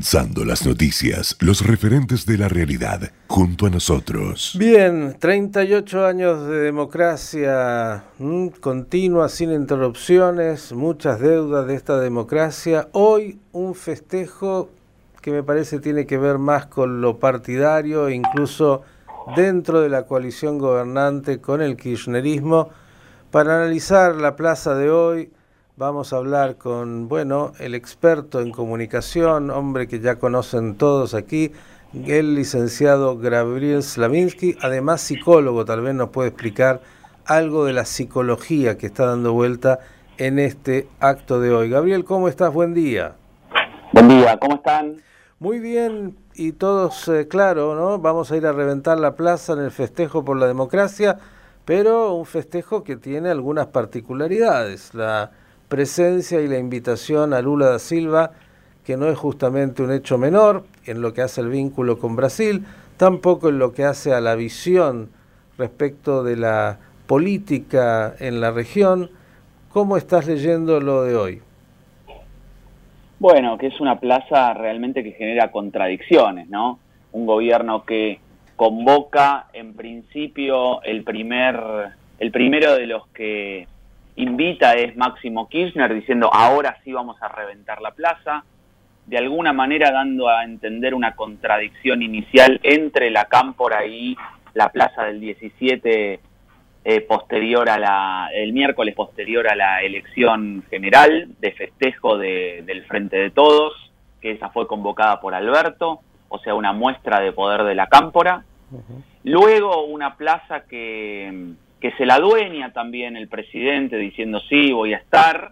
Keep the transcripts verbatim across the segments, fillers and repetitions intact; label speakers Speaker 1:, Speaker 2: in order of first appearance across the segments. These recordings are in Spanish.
Speaker 1: Condensando las noticias, los referentes de la realidad, junto a nosotros.
Speaker 2: Bien, treinta y ocho años de democracia mmm, continua, sin interrupciones, muchas deudas de esta democracia. Hoy un festejo que me parece tiene que ver más con lo partidario, incluso dentro de la coalición gobernante con el kirchnerismo. Para analizar la plaza de hoy, vamos a hablar con, bueno, el experto en comunicación, hombre que ya conocen todos aquí, el licenciado Gabriel Slavinsky, además psicólogo, tal vez nos puede explicar algo de la psicología que está dando vuelta en este acto de hoy. Gabriel, ¿cómo estás? Buen día.
Speaker 3: Buen día, ¿cómo están?
Speaker 2: Muy bien, y todos, eh, claro, ¿no? Vamos a ir a reventar la plaza en el festejo por la democracia, pero un festejo que tiene algunas particularidades. La presencia y la invitación a Lula da Silva, que no es justamente un hecho menor en lo que hace el vínculo con Brasil, tampoco en lo que hace a la visión respecto de la política en la región. ¿Cómo estás leyendo lo de hoy?
Speaker 3: Bueno, que es una plaza realmente que genera contradicciones, ¿no? Un gobierno que convoca, en principio, el primer, el primero de los que invita es Máximo Kirchner, diciendo ahora sí vamos a reventar la plaza, de alguna manera dando a entender una contradicción inicial entre la cámpora y la plaza del diecisiete, eh, posterior a la, el miércoles posterior a la elección general de festejo de, del Frente de Todos, que esa fue convocada por Alberto, o sea, una muestra de poder de la cámpora. Uh-huh. Luego una plaza que... que se la adueña también el presidente diciendo sí, voy a estar,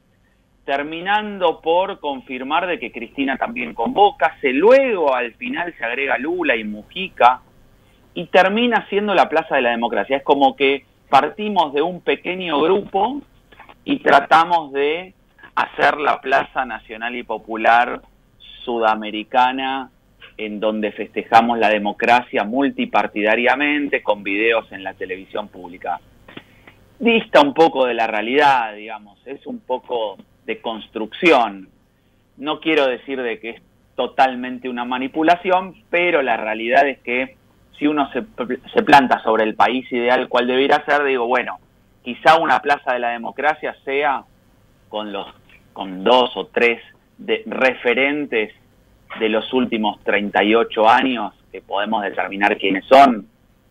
Speaker 3: terminando por confirmar de que Cristina también convoca, se luego al final se agrega Lula y Mujica, y termina siendo la Plaza de la Democracia. Es como que partimos de un pequeño grupo y tratamos de hacer la Plaza Nacional y Popular Sudamericana, en donde festejamos la democracia multipartidariamente, con videos en la televisión pública. Dista un poco de la realidad, digamos, es un poco de construcción. No quiero decir de que es totalmente una manipulación, pero la realidad es que si uno se, se planta sobre el país ideal cuál debería ser, digo, bueno, quizá una plaza de la democracia sea con los con dos o tres de referentes de los últimos treinta y ocho años, que podemos determinar quiénes son,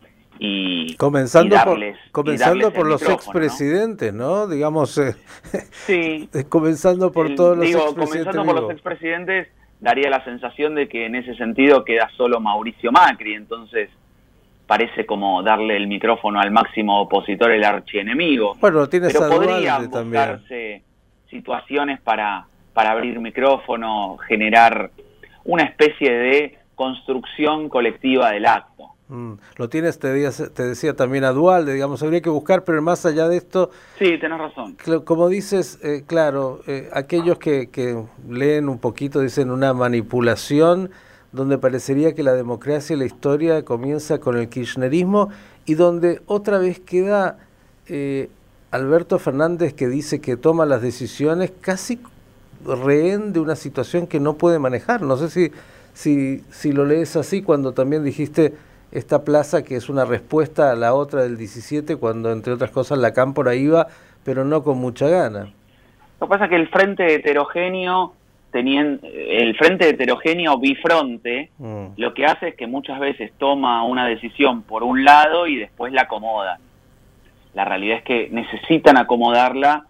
Speaker 3: y
Speaker 2: comenzando
Speaker 3: y darles,
Speaker 2: por, comenzando
Speaker 3: y darles
Speaker 2: por los expresidentes, ¿no? ¿no? Digamos, eh,
Speaker 3: sí,
Speaker 2: comenzando por
Speaker 3: el,
Speaker 2: todos los
Speaker 3: digo,
Speaker 2: expresidentes.
Speaker 3: Comenzando por los expresidentes, daría la sensación de que en ese sentido queda solo Mauricio Macri, entonces parece como darle el micrófono al máximo opositor, el archienemigo.
Speaker 2: Bueno, tienes
Speaker 3: pero
Speaker 2: a
Speaker 3: podrían
Speaker 2: Dualde
Speaker 3: buscarse
Speaker 2: también.
Speaker 3: situaciones para, para abrir micrófono, generar una especie de construcción colectiva del acto.
Speaker 2: Mm, lo tienes, te, te decía también a Dualde, digamos, habría que buscar, pero más allá de esto...
Speaker 3: Sí, tenés razón.
Speaker 2: Como dices, eh, claro, eh, aquellos que, que leen un poquito dicen una manipulación, donde parecería que la democracia y la historia comienza con el kirchnerismo, y donde otra vez queda eh, Alberto Fernández, que dice que toma las decisiones casi rehén de una situación que no puede manejar. No sé si, si, si lo lees así, cuando también dijiste esta plaza que es una respuesta a la otra del diecisiete, cuando entre otras cosas la cámpora iba, pero no con mucha gana.
Speaker 3: Lo que pasa es que el frente heterogéneo, tenien, el frente heterogéneo bifronte, mm. lo que hace es que muchas veces toma una decisión por un lado y después la acomodan. La realidad es que necesitan acomodarla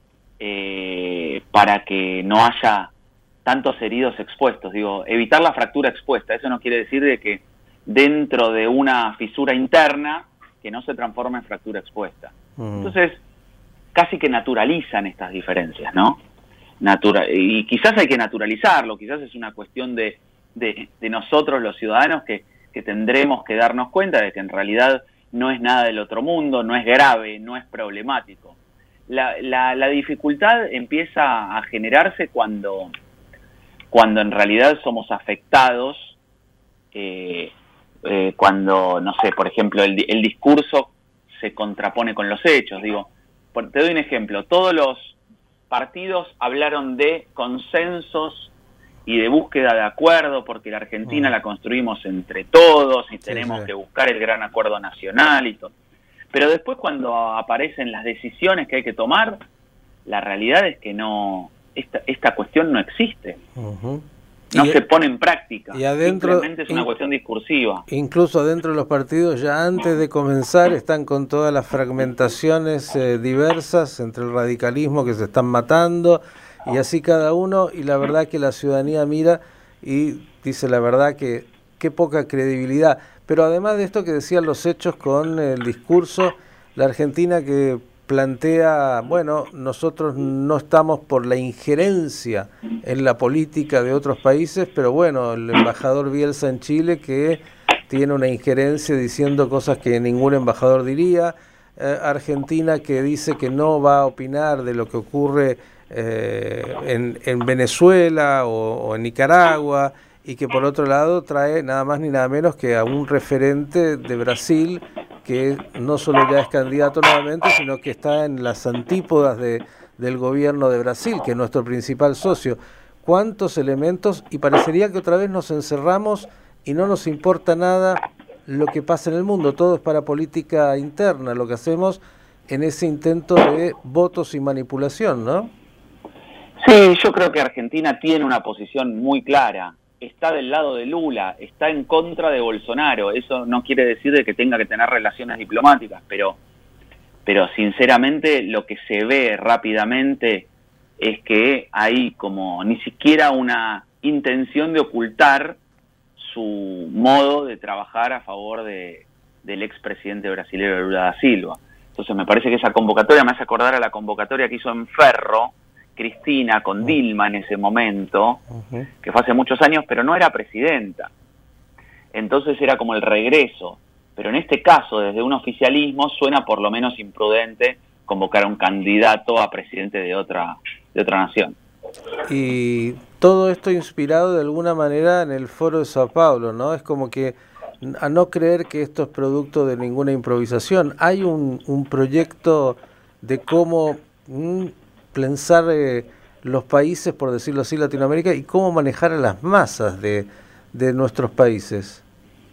Speaker 3: Eh, para que no haya tantos heridos expuestos. Digo, evitar la fractura expuesta, eso no quiere decir de que dentro de una fisura interna que no se transforme en fractura expuesta. Mm. Entonces, casi que naturalizan estas diferencias, ¿no? Natura- y quizás hay que naturalizarlo, quizás es una cuestión de, de, de nosotros los ciudadanos que, que tendremos que darnos cuenta de que en realidad no es nada del otro mundo, no es grave, no es problemático. La, la, la dificultad empieza a generarse cuando, cuando en realidad somos afectados, eh, eh, cuando, no sé, por ejemplo, el, el discurso se contrapone con los hechos. Digo, por, te doy un ejemplo, todos los partidos hablaron de consensos y de búsqueda de acuerdo, porque la Argentina la construimos entre todos y
Speaker 2: Sí,
Speaker 3: tenemos
Speaker 2: sí.
Speaker 3: que buscar el gran acuerdo nacional y todo. Pero después cuando aparecen las decisiones que hay que tomar, la realidad es que no, esta, esta cuestión no existe.
Speaker 2: Uh-huh.
Speaker 3: No
Speaker 2: y,
Speaker 3: se pone en práctica.
Speaker 2: Y adentro,
Speaker 3: simplemente es una
Speaker 2: in,
Speaker 3: cuestión discursiva.
Speaker 2: Incluso adentro de los partidos, ya antes de comenzar, están con todas las fragmentaciones eh, diversas entre el radicalismo que se están matando, y así cada uno, y la verdad que la ciudadanía mira y dice la verdad que qué poca credibilidad. Pero además de esto que decían los hechos con el discurso, la Argentina que plantea, bueno, nosotros no estamos por la injerencia en la política de otros países, pero bueno, el embajador Bielsa en Chile que tiene una injerencia diciendo cosas que ningún embajador diría, eh, Argentina que dice que no va a opinar de lo que ocurre eh, en, en Venezuela o, o en Nicaragua, y que por otro lado trae nada más ni nada menos que a un referente de Brasil que no solo ya es candidato nuevamente, sino que está en las antípodas de, del gobierno de Brasil, que es nuestro principal socio. ¿Cuántos elementos? Y parecería que otra vez nos encerramos y no nos importa nada lo que pasa en el mundo. Todo es para política interna, lo que hacemos en ese intento de votos y manipulación, ¿no?
Speaker 3: Sí, yo creo que Argentina tiene una posición muy clara. Está del lado de Lula, está en contra de Bolsonaro. Eso no quiere decir de que tenga que tener relaciones diplomáticas, pero, pero sinceramente lo que se ve rápidamente es que hay como ni siquiera una intención de ocultar su modo de trabajar a favor de, del expresidente brasileño Lula da Silva. Entonces me parece que esa convocatoria me hace acordar a la convocatoria que hizo en Ferro Cristina con Dilma en ese momento, uh-huh. que fue hace muchos años, pero no era presidenta. Entonces era como el regreso. Pero en este caso, desde un oficialismo, suena por lo menos imprudente convocar a un candidato a presidente de otra, de otra nación.
Speaker 2: Y todo esto inspirado de alguna manera en el Foro de Sao Paulo, ¿no? Es como que a no creer que esto es producto de ninguna improvisación. Hay un, un proyecto de cómo mmm, pensar eh, los países, por decirlo así, Latinoamérica, y cómo manejar a las masas de, de nuestros países.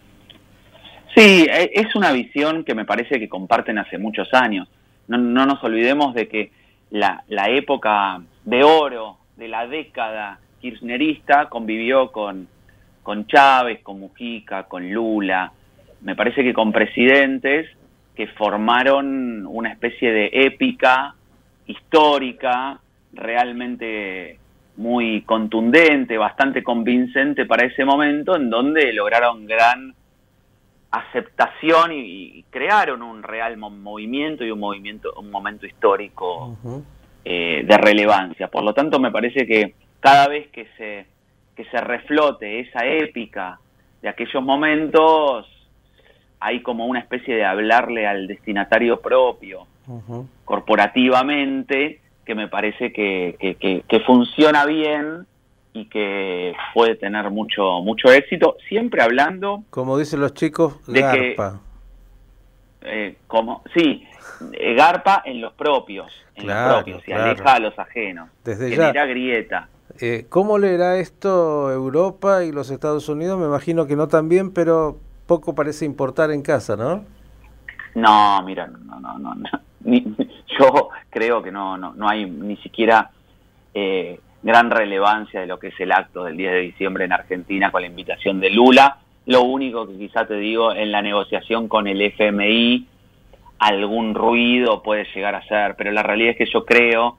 Speaker 3: Sí, es una visión que me parece que comparten hace muchos años. No, no nos olvidemos de que la, la época de oro de la década kirchnerista convivió con, con Chávez, con Mujica, con Lula. Me parece que con presidentes que formaron una especie de épica histórica, realmente muy contundente, bastante convincente para ese momento, en donde lograron gran aceptación y, y crearon un real movimiento y un movimiento, un momento histórico uh-huh. eh, de relevancia. Por lo tanto, me parece que cada vez que se, que se reflote esa épica de aquellos momentos, hay como una especie de hablarle al destinatario propio, uh-huh. corporativamente, que me parece que, que, que, que funciona bien y que puede tener mucho mucho éxito, siempre hablando...
Speaker 2: Como dicen los chicos,
Speaker 3: de
Speaker 2: garpa.
Speaker 3: Que, eh, como, sí, eh, garpa en los propios, en
Speaker 2: claro,
Speaker 3: los propios, y
Speaker 2: claro.
Speaker 3: aleja a los ajenos,
Speaker 2: Desde
Speaker 3: genera
Speaker 2: ya.
Speaker 3: grieta.
Speaker 2: Eh, ¿Cómo leerá esto Europa y los Estados Unidos? Me imagino que no tan bien, pero poco parece importar en casa, ¿no?
Speaker 3: No, mira, no, no, no, no. Ni, yo creo que no, no, no hay ni siquiera eh, gran relevancia de lo que es el acto del diez de diciembre en Argentina con la invitación de Lula. Lo único que quizá te digo, en la negociación con el F M I, algún ruido puede llegar a ser, pero la realidad es que yo creo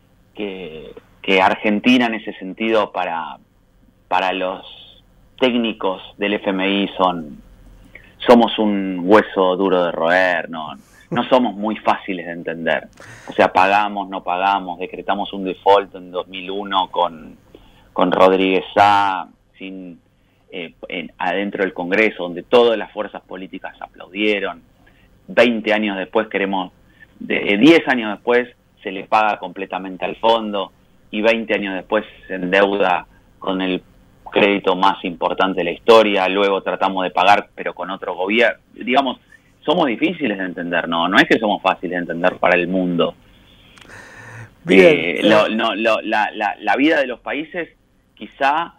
Speaker 3: que, que Argentina en ese sentido para, para los técnicos del F M I son... somos un hueso duro de roer, no, no somos muy fáciles de entender. O sea, pagamos, no pagamos, decretamos un default en dos mil uno con, con Rodríguez Sá, sin, eh, en, adentro del Congreso, donde todas las fuerzas políticas aplaudieron. veinte años después queremos, de, eh, diez años después se le paga completamente al fondo y veinte años después se endeuda con el crédito más importante de la historia, luego tratamos de pagar pero con otro gobierno. Digamos, somos difíciles de entender, no no es que somos fáciles de entender para el mundo.
Speaker 2: Bien,
Speaker 3: eh, lo, no, lo, la, la, la vida de los países quizá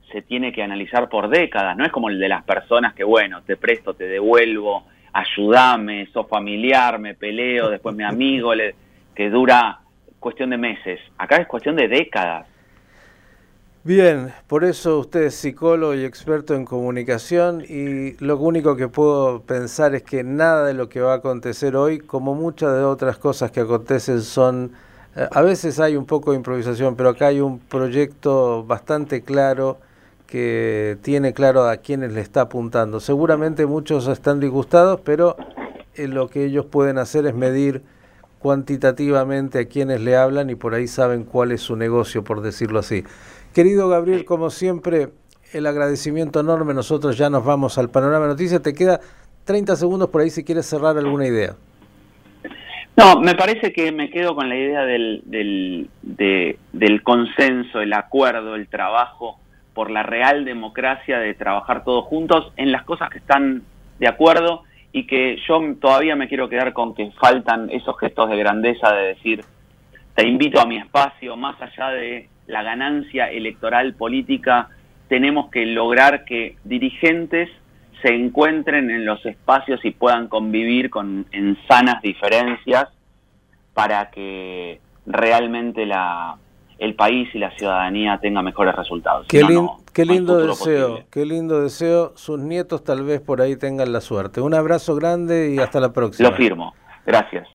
Speaker 3: se tiene que analizar por décadas, no es como el de las personas que, bueno, te presto, te devuelvo, ayúdame, sos familiar, me peleo, después me amigo, le, que dura cuestión de meses. Acá es cuestión de décadas.
Speaker 2: Bien, por eso usted es psicólogo y experto en comunicación, y lo único que puedo pensar es que nada de lo que va a acontecer hoy, como muchas de otras cosas que acontecen, son... Eh, a veces hay un poco de improvisación, pero acá hay un proyecto bastante claro que tiene claro a quienes le está apuntando. Seguramente muchos están disgustados, pero eh, lo que ellos pueden hacer es medir cuantitativamente a quienes le hablan y por ahí saben cuál es su negocio, por decirlo así. Querido Gabriel, como siempre, el agradecimiento enorme. Nosotros ya nos vamos al Panorama Noticias. Te queda treinta segundos por ahí si quieres cerrar alguna idea.
Speaker 3: No, me parece que me quedo con la idea del, del, de, del consenso, el acuerdo, el trabajo por la real democracia, de trabajar todos juntos en las cosas que están de acuerdo, y que yo todavía me quiero quedar con que faltan esos gestos de grandeza de decir, te invito a mi espacio, más allá de la ganancia electoral política, tenemos que lograr que dirigentes se encuentren en los espacios y puedan convivir con, en sanas diferencias, para que realmente la, el país y la ciudadanía tenga mejores resultados.
Speaker 2: Qué,
Speaker 3: si no,
Speaker 2: lin,
Speaker 3: no,
Speaker 2: qué
Speaker 3: no
Speaker 2: lindo deseo,
Speaker 3: posible.
Speaker 2: qué lindo deseo. Sus nietos tal vez por ahí tengan la suerte. Un abrazo grande y hasta la próxima.
Speaker 3: Lo firmo. Gracias.